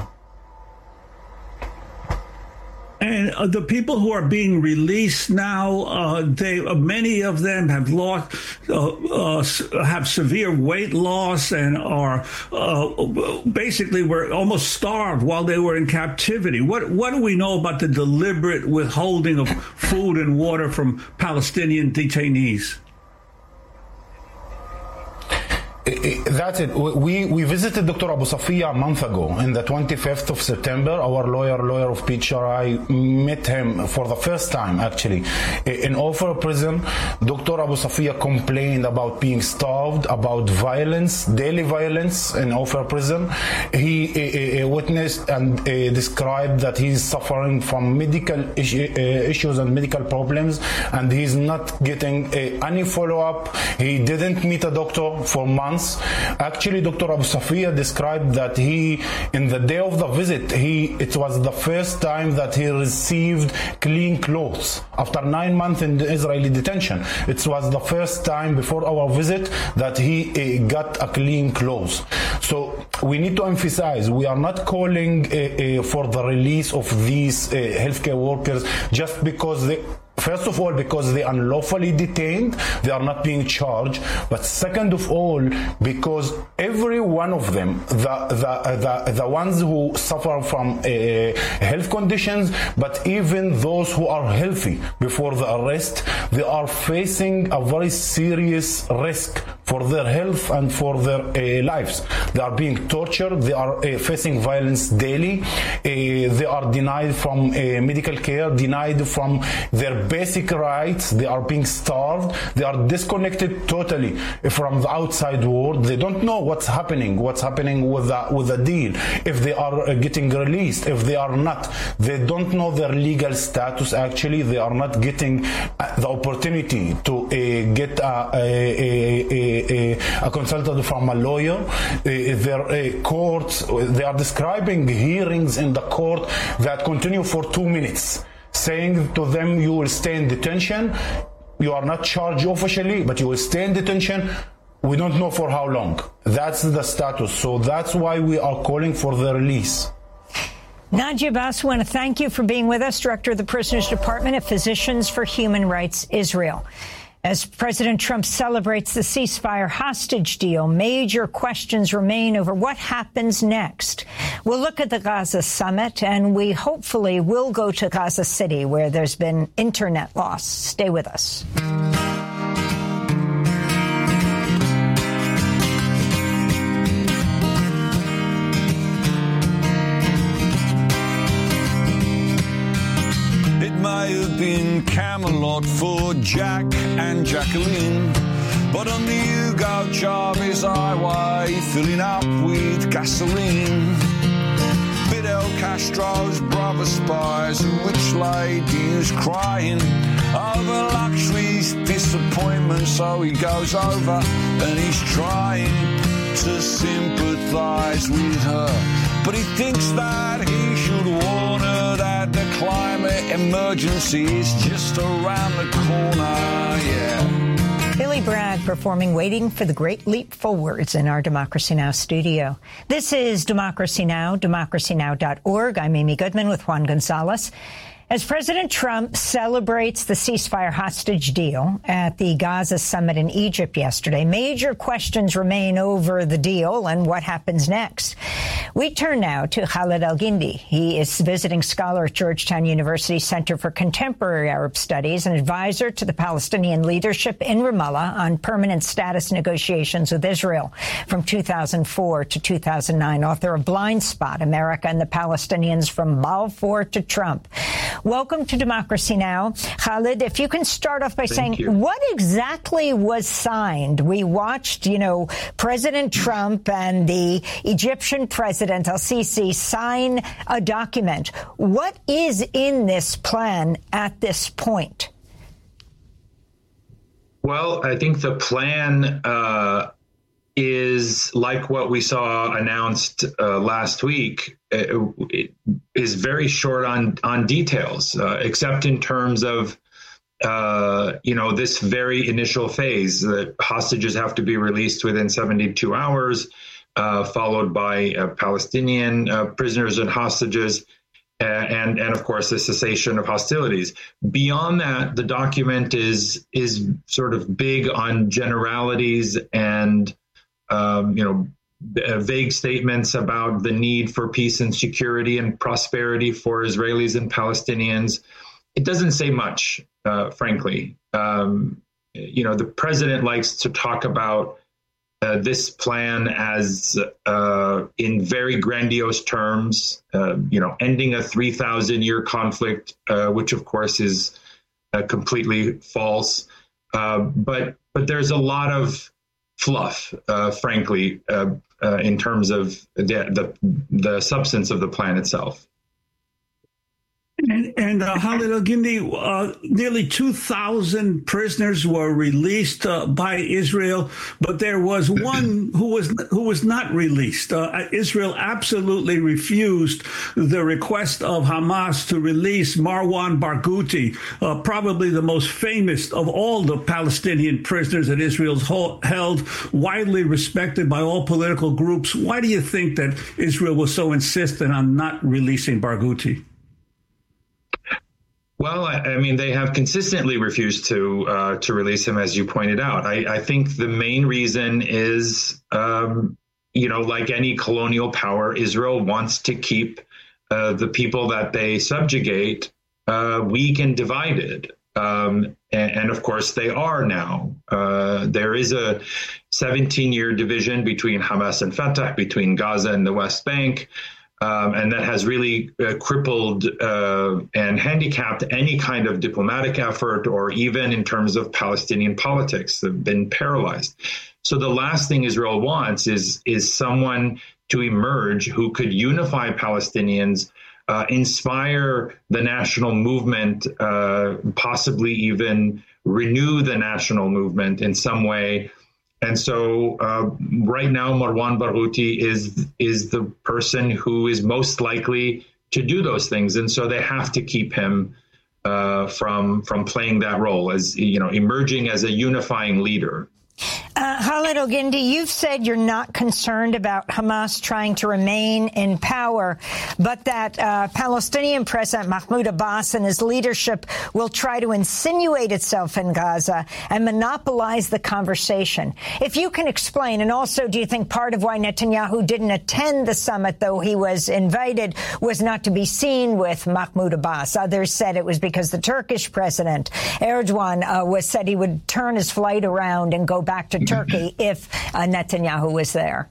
And uh, the people who are being released now, uh, they uh, many of them have lost, uh, uh, have severe weight loss, and are uh, basically were almost starved while they were in captivity. What what do we know about the deliberate withholding of food and water from Palestinian detainees? That's it. We we visited Doctor Abu Safiya a month ago, on the twenty-fifth of September. Our lawyer, lawyer of P H R I, met him for the first time, actually, in Ofer prison. Doctor Abu Safiya complained about being starved, about violence, daily violence in Ofer prison. He uh, witnessed and uh, described that he's suffering from medical issue, uh, issues and medical problems, and he's not getting uh, any follow-up. He didn't meet a doctor for months. Actually, Doctor Abu Safiya described that he, in the day of the visit, he it was the first time that he received clean clothes after nine months in the Israeli detention. It was the first time before our visit that he uh, got a clean clothes. So we need to emphasize, we are not calling uh, uh, for the release of these uh, healthcare workers just because they First of all, because they are unlawfully detained, they are not being charged. But second of all, because every one of them, the the the, the ones who suffer from uh, health conditions, but even those who are healthy before the arrest, they are facing a very serious risk for their health and for their uh, lives. They are being tortured. They are uh, facing violence daily. Uh, they are denied from uh, medical care, denied from their basic rights. They are being starved. They are disconnected totally from the outside world. They don't know what's happening, what's happening with the, with the deal, if they are getting released, if they are not. They don't know their legal status, actually. They are not getting the opportunity to uh, get a, a, a, a, a consultant from a lawyer. Uh, their uh, courts, they are describing hearings in the court that continue for two minutes. Saying to them, you will stay in detention, you are not charged officially, but you will stay in detention. We don't know for how long. That's the status. So that's why we are calling for the release. Naji Abbas, I want to thank you for being with us, Director of the Prisoners Department at Physicians for Human Rights Israel. As President Trump celebrates the ceasefire hostage deal, major questions remain over what happens next. We'll look at the Gaza summit, and we hopefully will go to Gaza City, where there's been internet loss. Stay with us. May have been Camelot for Jack and Jacqueline, but on the Hugo Chavez Highway, filling up with gasoline. Fidel Castro's brother spies and rich ladies crying over luxury's disappointment, so he goes over and he's trying to sympathize with her, but he thinks that he should warn her that the climate emergency is just around the corner, yeah. Billy Bragg performing Waiting for the Great Leap Forwards in our Democracy Now! Studio. This is Democracy Now!, democracy now dot org. I'm Amy Goodman with Juan Gonzalez. As President Trump celebrates the ceasefire hostage deal at the Gaza summit in Egypt yesterday, major questions remain over the deal and what happens next. We turn now to Khalid Al-Gindi. He is visiting scholar at Georgetown University Center for Contemporary Arab Studies and advisor to the Palestinian leadership in Ramallah on permanent status negotiations with Israel from two thousand four to two thousand nine. Author of Blind Spot, America and the Palestinians from Balfour to Trump. Welcome to Democracy Now! Khalid, if you can start off by Thank saying you. What exactly was signed? We watched, you know, President Trump and the Egyptian President Al-Sisi sign a document. What is in this plan at this point? Well, I think the plan uh, is like what we saw announced uh, last week. It, it is very short on on details, uh, except in terms of uh, you know this very initial phase that hostages have to be released within seventy-two hours, uh, followed by uh, Palestinian uh, prisoners and hostages, uh, and and of course the cessation of hostilities. Beyond that, the document is is sort of big on generalities and um, you know. Uh, vague statements about the need for peace and security and prosperity for Israelis and Palestinians. It doesn't say much, uh, frankly. Um, you know, the president likes to talk about uh, uh, this plan as uh, in very grandiose terms, uh, you know, ending a three thousand year conflict, uh, which of course is uh, completely false. Uh, but but there's a lot of fluff, uh, frankly, uh, uh, in terms of the, the the substance of the plan itself. And, and uh, Khalid Al-Gindi, uh, nearly two thousand prisoners were released uh, by Israel, but there was one who was who was not released. Uh, Israel absolutely refused the request of Hamas to release Marwan Barghouti, uh, probably the most famous of all the Palestinian prisoners that Israel's held, widely respected by all political groups. Why do you think that Israel was so insistent on not releasing Barghouti? Well, I, I mean, they have consistently refused to uh, to release him, as you pointed out. I, I think the main reason is, um, you know, like any colonial power, Israel wants to keep uh, the people that they subjugate uh, weak and divided. Um, and, and of course, they are now. Uh, there is a seventeen-year division between Hamas and Fatah, between Gaza and the West Bank. Um, and that has really uh, crippled uh, and handicapped any kind of diplomatic effort, or even in terms of Palestinian politics, they've been paralyzed. So the last thing Israel wants is is someone to emerge who could unify Palestinians, uh, inspire the national movement, uh, possibly even renew the national movement in some way. And so uh, right now, Marwan Barghouti is is the person who is most likely to do those things. And so they have to keep him uh, from from playing that role as, you know, emerging as a unifying leader. Uh, Khalid Al-Gindi, you've said you're not concerned about Hamas trying to remain in power, but that uh, Palestinian President Mahmoud Abbas and his leadership will try to insinuate itself in Gaza and monopolize the conversation. If you can explain, and also, do you think part of why Netanyahu didn't attend the summit, though he was invited, was not to be seen with Mahmoud Abbas? Others said it was because the Turkish president, Erdogan, uh, was said he would turn his flight around and go back to Turkey if uh, Netanyahu was there.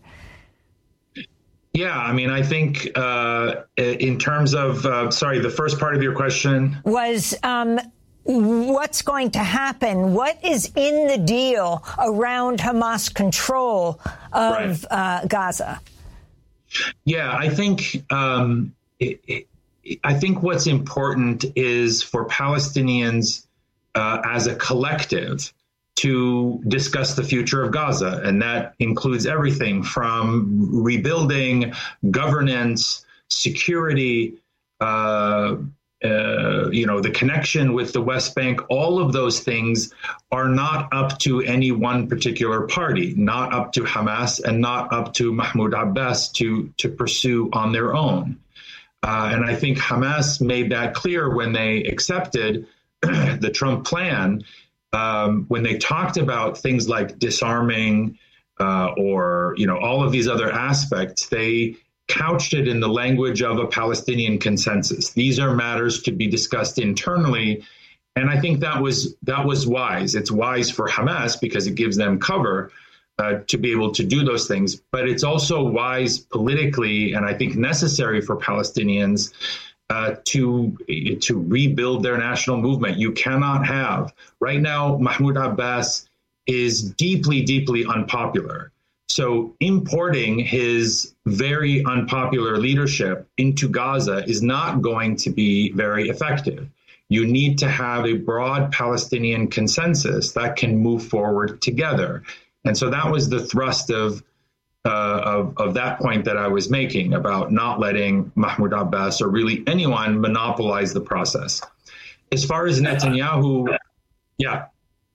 Yeah, I mean, I think uh, in terms of, uh, sorry, the first part of your question was um, what's going to happen? What is in the deal around Hamas control of right. uh, Gaza? Yeah, I think um, it, it, I think what's important is for Palestinians uh, as a collective to discuss the future of Gaza. And that includes everything from rebuilding, governance, security, uh, uh, you know, the connection with the West Bank. All of those things are not up to any one particular party, not up to Hamas and not up to Mahmoud Abbas to, to pursue on their own. Uh, and I think Hamas made that clear when they accepted the Trump plan. Um, when they talked about things like disarming uh, or, you know, all of these other aspects, they couched it in the language of a Palestinian consensus. These are matters to be discussed internally. And I think that was that was wise. It's wise for Hamas because it gives them cover uh, to be able to do those things. But it's also wise politically, and I think necessary for Palestinians Uh, to to rebuild their national movement. You cannot have, right now, Mahmoud Abbas is deeply, deeply unpopular. So importing his very unpopular leadership into Gaza is not going to be very effective. You need to have a broad Palestinian consensus that can move forward together. And so that was the thrust of Uh, of, of that point that I was making about not letting Mahmoud Abbas or really anyone monopolize the process. As far as Netanyahu, yeah.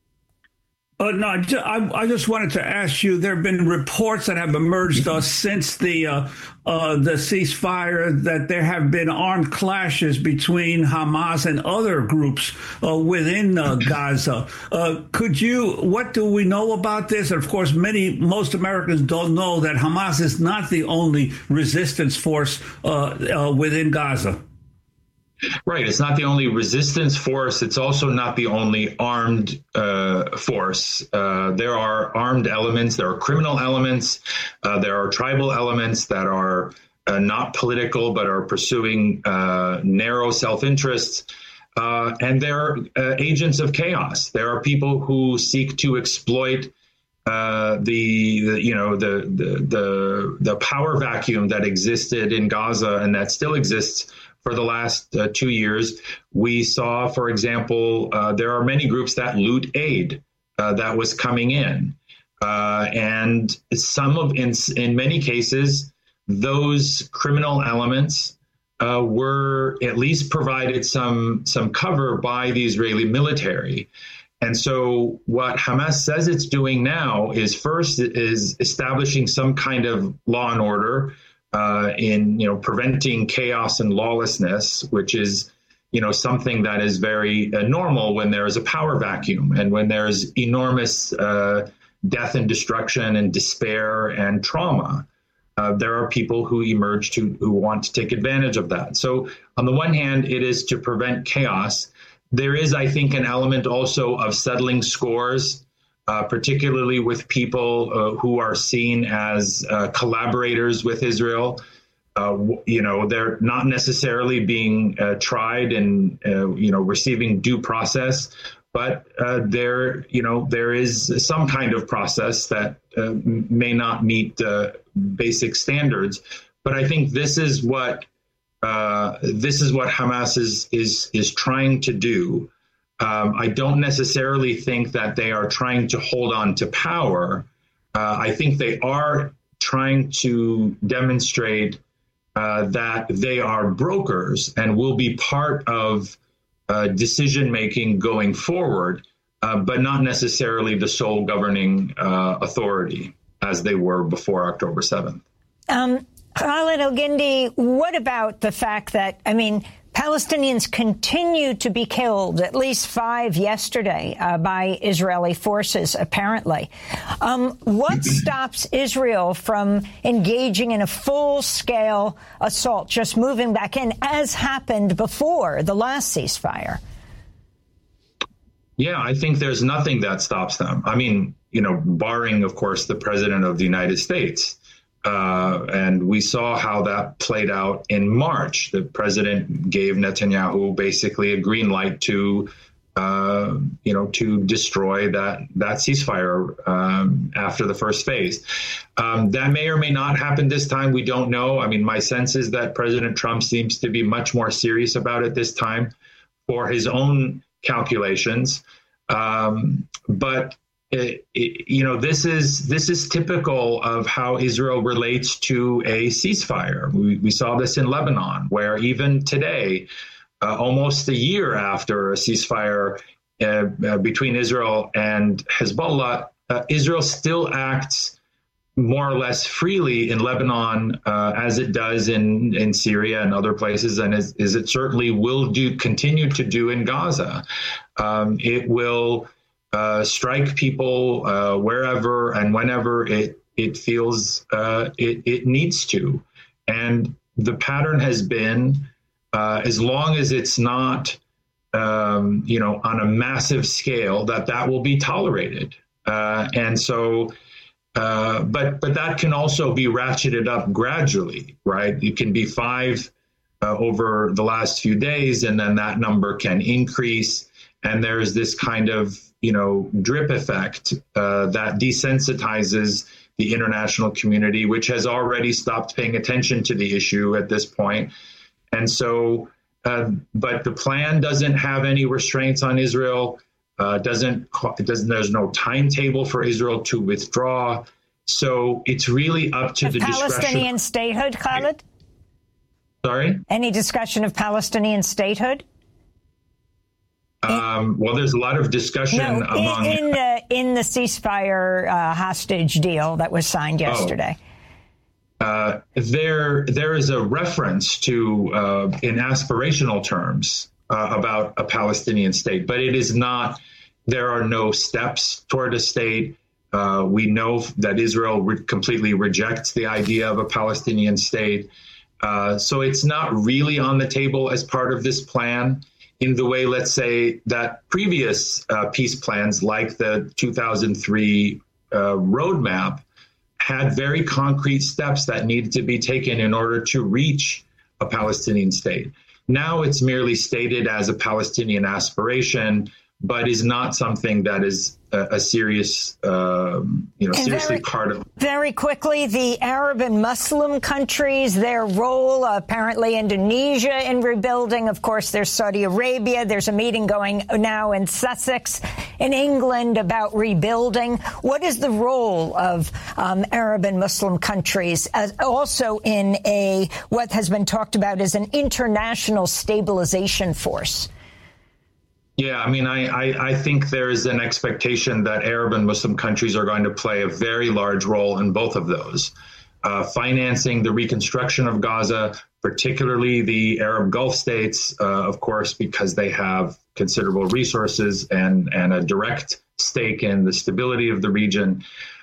Uh, no, I, I just wanted to ask you, there have been reports that have emerged uh, since the uh, uh, the ceasefire that there have been armed clashes between Hamas and other groups uh, within uh, Gaza. Uh, could you, what do we know about this? And of course, many, most Americans don't know that Hamas is not the only resistance force uh, uh, within Gaza. Right. It's not the only resistance force. It's also not the only armed uh, force. Uh, there are armed elements. There are criminal elements. Uh, there are tribal elements that are uh, not political, but are pursuing uh, narrow self-interests. Uh, and there are uh, agents of chaos. There are people who seek to exploit uh, the, the, you know, the, the the the power vacuum that existed in Gaza and that still exists for the last uh, two years. We saw, for example, uh, there are many groups that loot aid uh, that was coming in, uh, and some of in in many cases, those criminal elements Uh, were at least provided some some cover by the Israeli military. And so what Hamas says it's doing now is first is establishing some kind of law and order uh, in, you know, preventing chaos and lawlessness, which is, you know, something that is very uh, normal when there is a power vacuum and when there's enormous uh, death and destruction and despair and trauma. Uh, there are people who emerge to who want to take advantage of that. So on the one hand, it is to prevent chaos. There is, I think, an element also of settling scores, uh, particularly with people uh, who are seen as uh, collaborators with Israel. Uh, you know, they're not necessarily being uh, tried and, uh, you know, receiving due process. But uh, there, you know, there is some kind of process that uh, may not meet uh, basic standards. But I think this is what uh, this is what Hamas is is is trying to do. Um, I don't necessarily think that they are trying to hold on to power. Uh, I think they are trying to demonstrate uh, that they are brokers and will be part of Uh, decision making going forward, uh, but not necessarily the sole governing uh, authority as they were before October seventh. Um, Khalid El-Gindi, what about the fact that, I mean, Palestinians continue to be killed, at least five yesterday, uh, by Israeli forces, apparently. Um, what stops Israel from engaging in a full-scale assault, just moving back in, as happened before the last ceasefire? Yeah, I think there's nothing that stops them. I mean, you know, barring, of course, the president of the United States. Uh, and we saw how that played out in March. The president gave Netanyahu basically a green light to, uh, you know, to destroy that that ceasefire um, after the first phase. Um, that may or may not happen this time. We don't know. I mean, my sense is that President Trump seems to be much more serious about it this time for his own calculations. Um, but It, it, you know, this is this is typical of how Israel relates to a ceasefire. We, we saw this in Lebanon, where even today, uh, almost a year after a ceasefire uh, uh, between Israel and Hezbollah, uh, Israel still acts more or less freely in Lebanon uh, as it does in, in Syria and other places, and as, as it certainly will do continue to do in Gaza. Um, it will Uh, strike people uh, wherever and whenever it it feels uh, it, it needs to. And the pattern has been, uh, as long as it's not, um, you know, on a massive scale, that that will be tolerated. Uh, and so, uh, but but that can also be ratcheted up gradually, right? It can be five uh, over the last few days, and then that number can increase. And there's this kind of, you know, drip effect uh, that desensitizes the international community, which has already stopped paying attention to the issue at this point. And so, uh, but the plan doesn't have any restraints on Israel. Uh, doesn't it doesn't there's no timetable for Israel to withdraw. So it's really up to the discretion. Palestinian statehood, Khalid? Sorry? Any discussion of Palestinian statehood? Um, well, there's a lot of discussion no, among in, in the in the ceasefire uh, hostage deal that was signed yesterday. Oh. Uh, there, there is a reference to, uh, in aspirational terms, uh, about a Palestinian state, but it is not. There are no steps toward a state. Uh, we know that Israel re- completely rejects the idea of a Palestinian state. Uh, so it's not really on the table as part of this plan in the way, let's say, that previous uh, peace plans, like the two thousand three uh, roadmap, had very concrete steps that needed to be taken in order to reach a Palestinian state. Now it's merely stated as a Palestinian aspiration, but is not something that is a, a serious, um, you know, and seriously very, part of. Very quickly, the Arab and Muslim countries, their role, apparently Indonesia in rebuilding. Of course, there's Saudi Arabia. There's a meeting going now in Sussex, in England, about rebuilding. What is the role of um, Arab and Muslim countries, as also in a what has been talked about as an international stabilization force? Yeah, I mean, I, I, I think there is an expectation that Arab and Muslim countries are going to play a very large role in both of those. Uh, financing the reconstruction of Gaza, particularly the Arab Gulf states, uh, of course, because they have considerable resources and, and a direct stake in the stability of the region.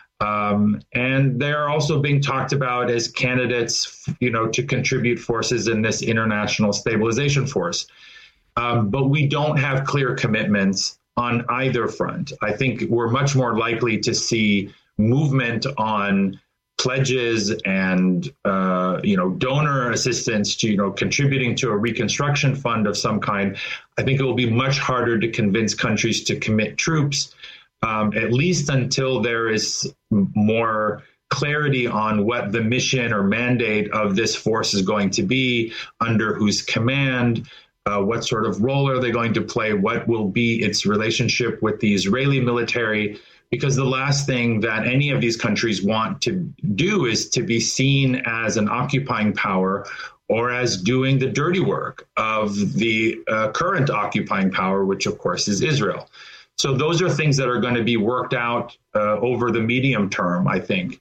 Um, and they're also being talked about as candidates, you know, to contribute forces in this international stabilization force. Um, but we don't have clear commitments on either front. I think we're much more likely to see movement on pledges and, uh, you know, donor assistance to, you know, contributing to a reconstruction fund of some kind. I think it will be much harder to convince countries to commit troops, um, at least until there is more clarity on what the mission or mandate of this force is going to be, under whose command. Uh, what sort of role are they going to play? What will be its relationship with the Israeli military? Because the last thing that any of these countries want to do is to be seen as an occupying power or as doing the dirty work of the uh, current occupying power, which of course is Israel. So those are things that are going to be worked out uh, over the medium term, I think.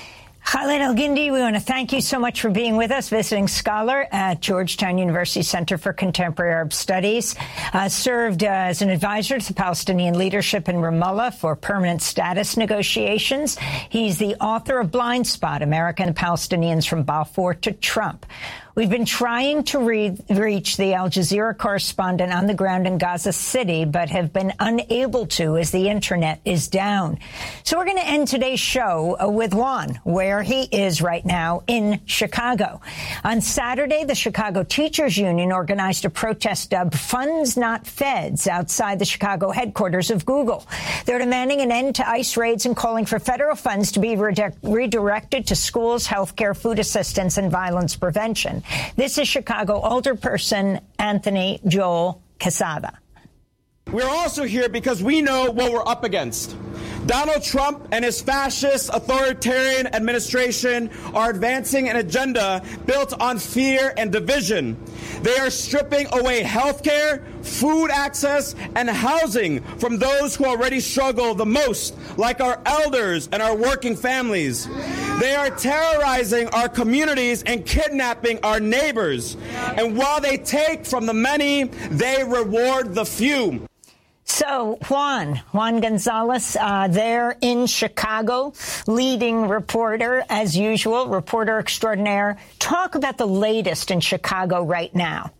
Khaled El-Guindi, we want to thank you so much for being with us, visiting scholar at Georgetown University Center for Contemporary Arab Studies, uh, served uh, as an advisor to the Palestinian leadership in Ramallah for permanent status negotiations. He's the author of Blind Spot, America and the Palestinians from Balfour to Trump. We've been trying to re- reach the Al Jazeera correspondent on the ground in Gaza City, but have been unable to as the internet is down. So we're going to end today's show uh, with Juan, where he is right now in Chicago. On Saturday, the Chicago Teachers Union organized a protest dubbed Funds Not Feds outside the Chicago headquarters of Google. They're demanding an end to ICE raids and calling for federal funds to be rede- redirected to schools, healthcare, food assistance, and violence prevention. This is Chicago alderperson Anthony Joel Quesada. We're also here because we know what we're up against. Donald Trump and his fascist authoritarian administration are advancing an agenda built on fear and division. They are stripping away health care, food access, and housing from those who already struggle the most, like our elders and our working families. They are terrorizing our communities and kidnapping our neighbors. And while they take from the many, they reward the few. So, Juan, Juan Gonzalez, uh, there in Chicago, leading reporter, as usual, reporter extraordinaire. Talk about the latest in Chicago right now.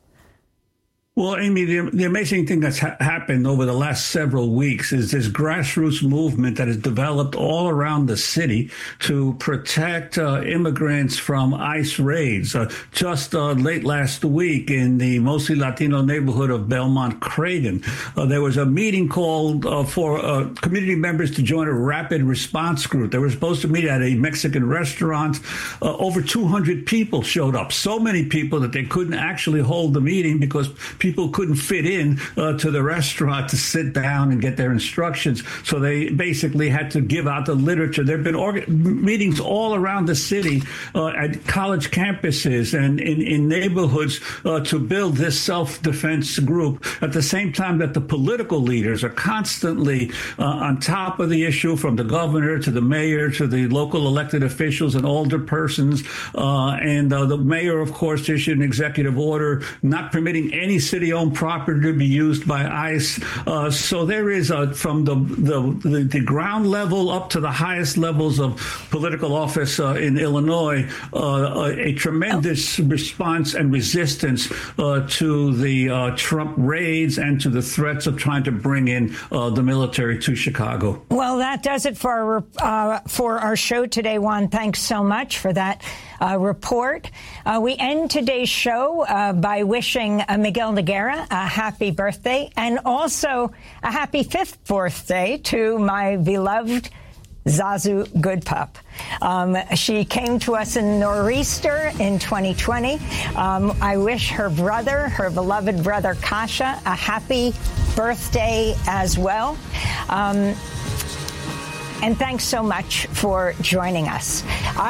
Well, Amy, the, the amazing thing that's ha- happened over the last several weeks is this grassroots movement that has developed all around the city to protect uh, immigrants from ICE raids. Uh, just uh, late last week in the mostly Latino neighborhood of Belmont Cragen, uh, there was a meeting called uh, for uh, community members to join a rapid response group. They were supposed to meet at a Mexican restaurant. Uh, over two hundred people showed up, so many people that they couldn't actually hold the meeting because people People couldn't fit in uh, to the restaurant to sit down and get their instructions. So they basically had to give out the literature. There have been orga- meetings all around the city uh, at college campuses and in, in neighborhoods uh, to build this self-defense group at the same time that the political leaders are constantly uh, on top of the issue, from the governor to the mayor to the local elected officials and older persons. Uh, and uh, the mayor, of course, issued an executive order not permitting any citizen city-owned property to be used by ICE. Uh, so there is, a, from the, the, the, the ground level up to the highest levels of political office uh, in Illinois, uh, a, a tremendous response and resistance uh, to the uh, Trump raids and to the threats of trying to bring in uh, the military to Chicago. Well, that does it for our, uh, for our show today, Juan. Thanks so much for that uh, report. Uh, we end today's show uh, by wishing uh, Miguel Nogueira a happy birthday and also a happy fifth birthday to my beloved Zazu Goodpup. Um, she came to us in Nor'easter in twenty twenty. Um, I wish her brother, her beloved brother Kasha, a happy birthday as well. Um, and thanks so much for joining us.